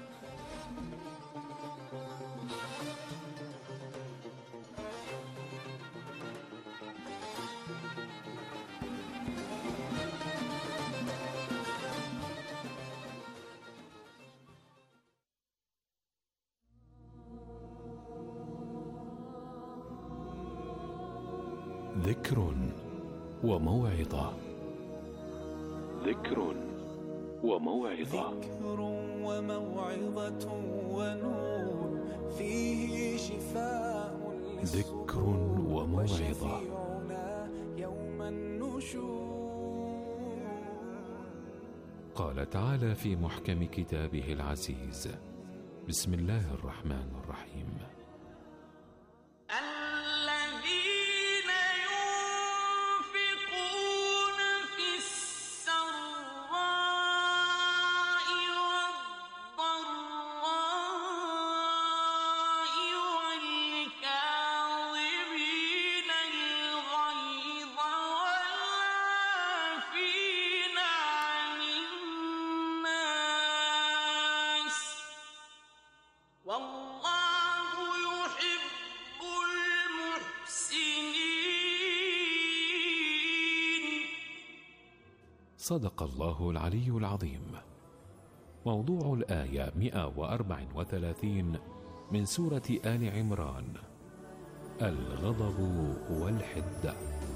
ذكر وموعظة. ذكر وموعظة. ذكر وموعظة ونور فيه شفاء. ذكر وموعظة. يوم النشور. قال تعالى في محكم كتابه العزيز: بسم الله الرحمن الرحيم: صدق الله العلي العظيم. موضوع الآية 134 من سورة آل عمران: الغضب والحدة.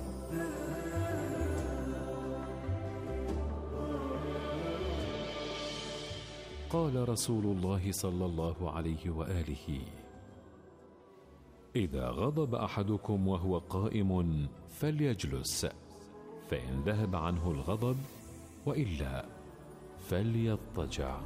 قال رسول الله صلى الله عليه وآله: إذا غضب أحدكم وهو قائم فليجلس، فإن ذهب عنه الغضب وإلا فليضطجع.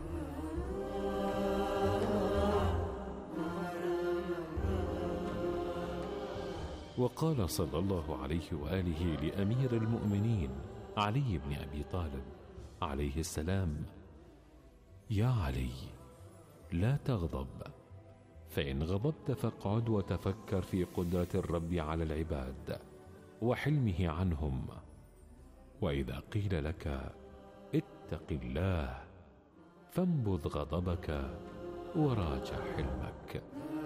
وقال صلى الله عليه وآله لأمير المؤمنين علي بن أبي طالب عليه السلام: يا علي، لا تغضب، فإن غضبت فاقعد وتفكر في قدرة الرب على العباد وحلمه عنهم، وإذا قيل لك اتق الله فانبذ غضبك وراجع حلمك.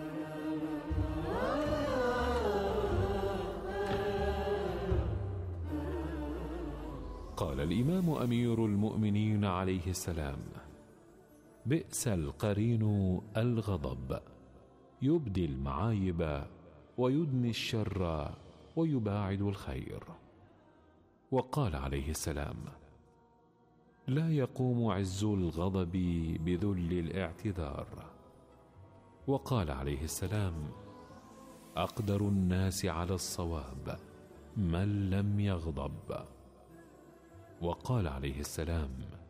قال الإمام أمير المؤمنين عليه السلام: بئس القرين الغضب، يبدي المعايب ويدني الشر ويباعد الخير. وقال عليه السلام: لا يقوم عز الغضب بذل الاعتذار. وقال عليه السلام: أقدر الناس على الصواب من لم يغضب. وقال عليه السلام: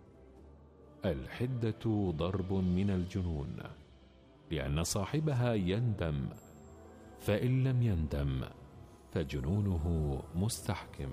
الحدة ضرب من الجنون، لأن صاحبها يندم، فإن لم يندم فجنونه مستحكم.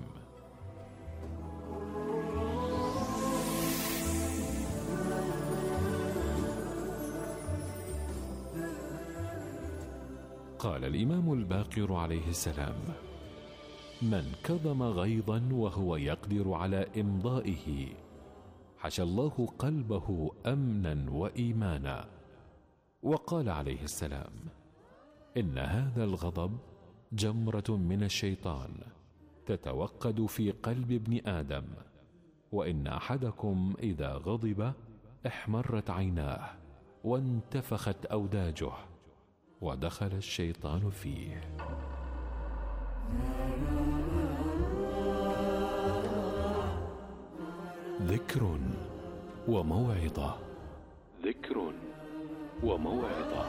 قال الإمام الباقر عليه السلام: من كظم غيظا وهو يقدر على إمضائه حشى الله قلبه أمنا وإيمانا، وقال عليه السلام: إن هذا الغضب جمرة من الشيطان تتوقد في قلب ابن آدم، وإن أحدكم إذا غضب احمرت عيناه وانتفخت أوداجه ودخل الشيطان فيه. ذكر وموعظة. ذكر وموعظة.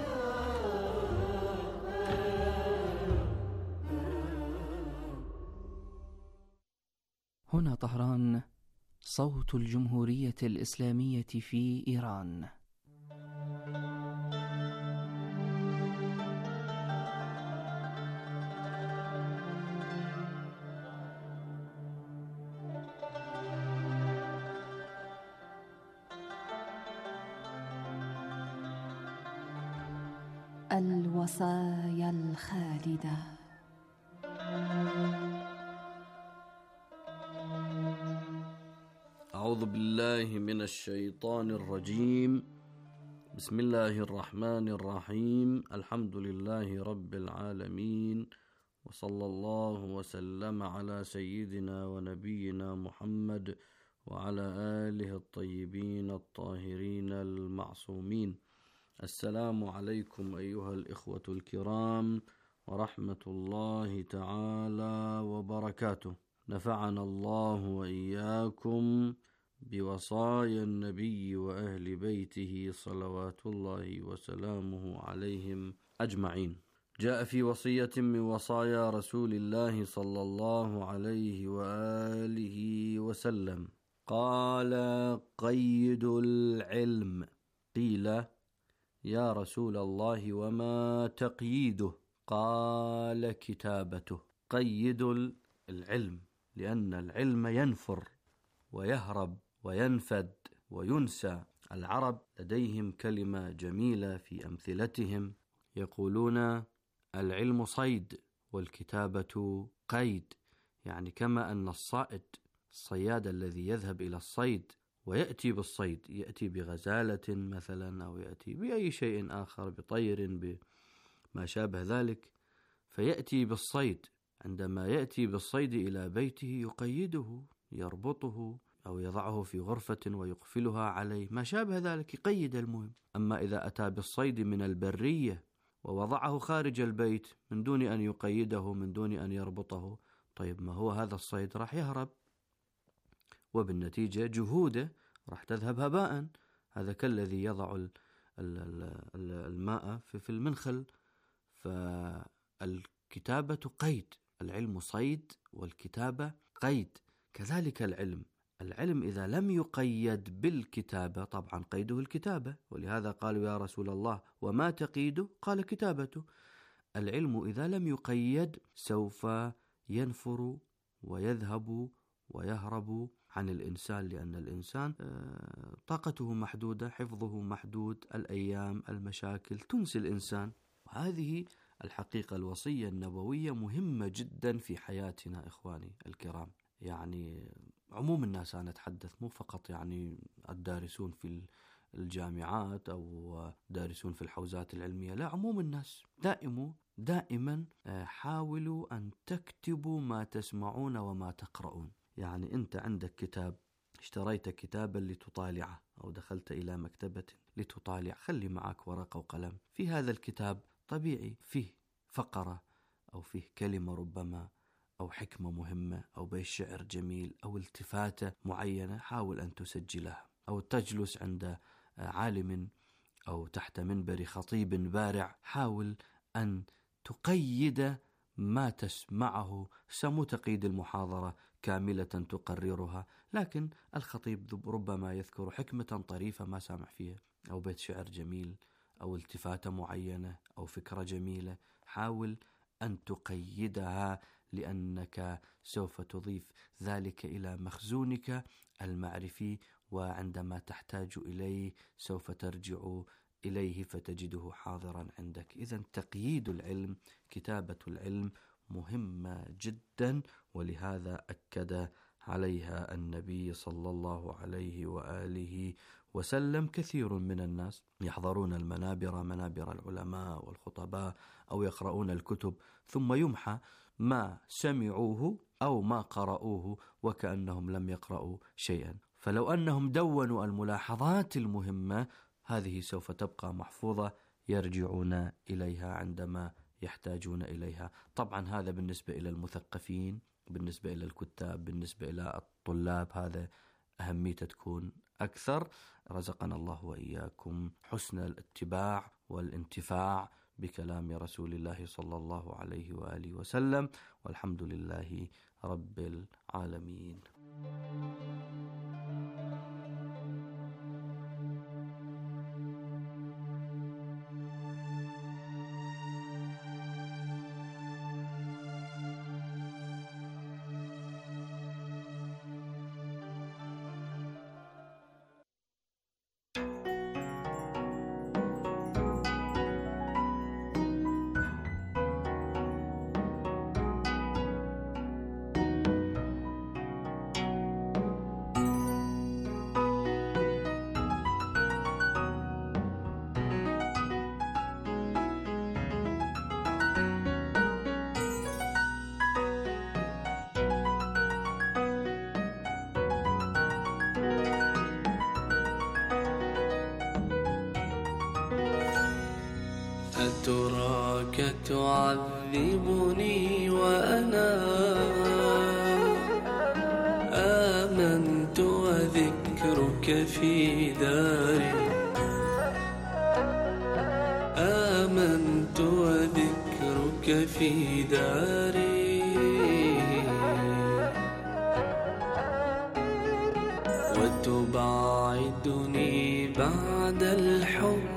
هنا طهران، صوت الجمهورية الإسلامية في إيران. الوصايا الخالدة. أعوذ بالله من الشيطان الرجيم. بسم الله الرحمن الرحيم. الحمد لله رب العالمين، وصلى الله وسلم على سيدنا ونبينا محمد وعلى آله الطيبين الطاهرين المعصومين. السلام عليكم أيها الإخوة الكرام ورحمة الله تعالى وبركاته. نفعنا الله وإياكم بوصايا النبي وأهل بيته صلوات الله وسلامه عليهم أجمعين. جاء في وصية من وصايا رسول الله صلى الله عليه وآله وسلم قال: قيد العلم. قيل: يا رسول الله وما تقييده؟ قال: كتابته. قيد العلم، لأن العلم ينفر ويهرب وينفد وينسى. العرب لديهم كلمة جميلة في أمثلتهم، يقولون: العلم صيد والكتابة قيد. يعني كما أن الصياد الذي يذهب إلى الصيد ويأتي بالصيد، يأتي بغزالة مثلا، أو يأتي بأي شيء آخر، بطير، بما شابه ذلك، فيأتي بالصيد. عندما يأتي بالصيد إلى بيته يقيده، يربطه أو يضعه في غرفة ويقفلها عليه، ما شابه ذلك، يقيد المهم. أما إذا أتى بالصيد من البرية ووضعه خارج البيت من دون أن يقيده، من دون أن يربطه، طيب ما هو هذا الصيد راح يهرب، وبالنتيجة جهوده راح تذهب هباء. هذا كالذي يضع الماء في المنخل. فالكتابة قيد، العلم صيد والكتابة قيد. كذلك العلم إذا لم يقيد بالكتابة، طبعا قيده الكتابة، ولهذا قالوا: يا رسول الله وما تقيده؟ قال: كتابته. العلم إذا لم يقيد سوف ينفر ويذهب ويهرب عن الإنسان، لأن الإنسان طاقته محدودة، حفظه محدود، الأيام، المشاكل تنسي الإنسان. وهذه الحقيقة الوصية النبوية مهمة جدا في حياتنا إخواني الكرام. يعني عموم الناس أنا أتحدث، مو فقط يعني الدارسون في الجامعات أو دارسون في الحوزات العلمية، لا، عموم الناس. دائما حاولوا أن تكتبوا ما تسمعون وما تقرؤون. يعني أنت عندك كتاب، اشتريت كتابا لتطالعه أو دخلت إلى مكتبة لتطالع، خلي معك ورقة وقلم. في هذا الكتاب طبيعي فيه فقرة أو فيه كلمة ربما، أو حكمة مهمة، أو بيت شعر جميل، أو التفاتة معينة، حاول أن تسجلها. أو تجلس عند عالم أو تحت منبر خطيب بارع، حاول أن تقيد ما تسمعه. سمو تقييد المحاضرة كاملة تقررها، لكن الخطيب ربما يذكر حكمة طريفة ما سامع فيها، أو بيت شعر جميل، أو التفاتة معينة، أو فكرة جميلة. حاول أن تقيدها، لأنك سوف تضيف ذلك إلى مخزونك المعرفي، وعندما تحتاج إليه سوف ترجع إليه فتجده حاضرا عندك. إذن تقييد العلم، كتابة العلم مهمة جدا، ولهذا أكد عليها النبي صلى الله عليه وآله وسلم. كثير من الناس يحضرون المنابر، منابر العلماء والخطباء، أو يقرؤون الكتب، ثم يمحى ما سمعوه أو ما قرأوه وكأنهم لم يقرأوا شيئا. فلو أنهم دونوا الملاحظات المهمة، هذه سوف تبقى محفوظة، يرجعون إليها عندما يحتاجون إليها. طبعا هذا بالنسبة إلى المثقفين، بالنسبة إلى الكتاب، بالنسبة إلى الطلاب، هذا أهميته تكون أكثر. رزقنا الله وإياكم حسن الاتباع والانتفاع بكلام رسول الله صلى الله عليه وآله وسلم، والحمد لله رب العالمين. أتراك تعذبني وأنا آمنت وذكرك في داري، آمنت وذكرك في داري، وتبعدني بعد الحب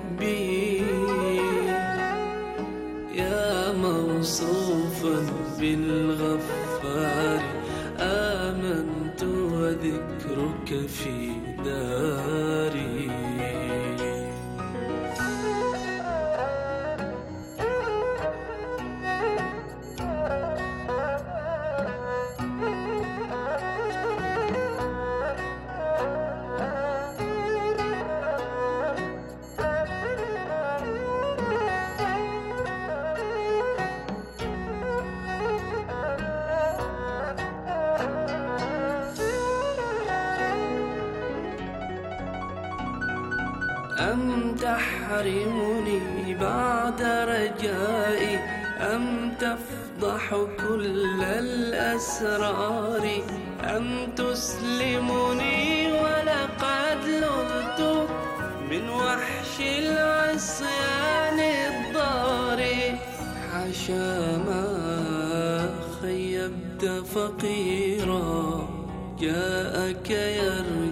يا موصوفا بالغفار، آمنت وذكرك في داري. أم تحرمني بعد رجائي، أم تفضح كل الأسرار، أم تسلمني ولقد لذت من وحش العصيان الضار. حاشا ما خيبت فقيرا جاءك يرجو